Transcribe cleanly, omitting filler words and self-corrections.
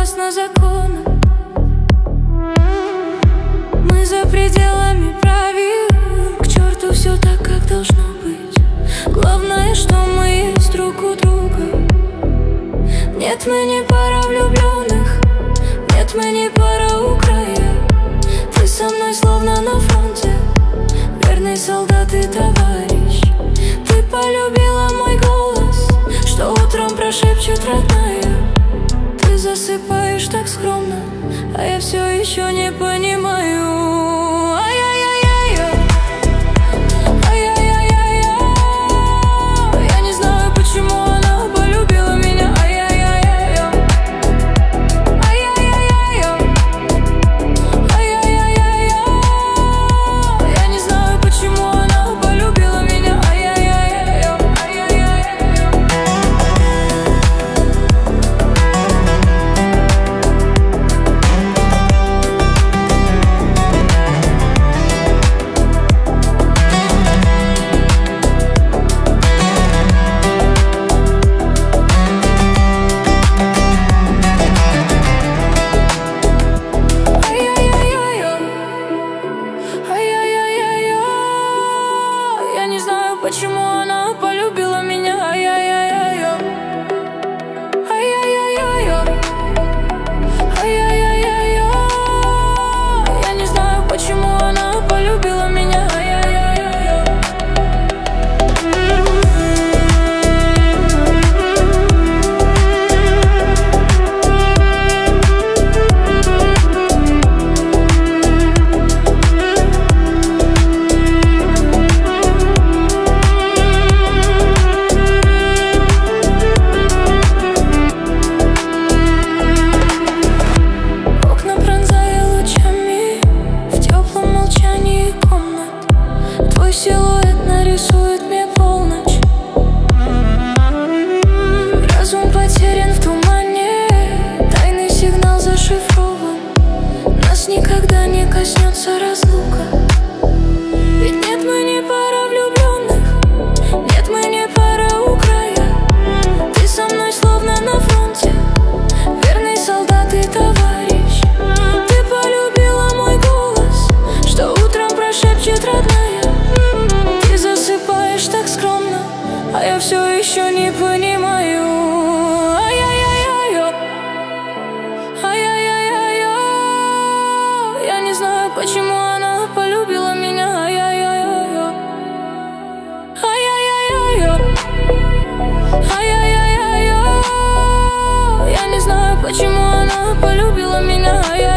согласна законам. Мы за пределами правил, к черту все так, как должно быть. Главное, что мы есть друг у друга. Нет, мы не пара влюбленных, нет, мы не пара у края. Ты со мной словно на фронте, верный солдат и товарищ. Ты полюбила мой голос, что утром прошепчет родная. Ты засыпаешь так скромно, а я все еще не понимаю. Почему она полюбила меня? Ай-яй-яй-яй-яй. Ай-яй-яй-яй-яй. Ай-яй-яй-яй-яй. Я не знаю, почему она полюбила меня. Ай-яй-яй-яй-яй. Силуэт нарисует мне полночь. Разум потерян в тумане, тайный сигнал зашифрован. Нас никогда не коснется разлука. Ведь нет, мы не пара влюбленных, нет, мы не пара у края. Ты со мной словно на фронте, верный солдат и товарищ. Ты полюбила мой голос, что утром прошепчет родная. Так скромно, а я все еще не понимаю. Ай-яй-яй-яй-яй. Ай-яй-яй-яй-яй. Я не знаю, почему она полюбила меня. Ай-яй-яй-яй-яй. Ай-яй-яй-яй-яй. Ай-яй-яй-яй-яй. Я не знаю, почему она полюбила меня.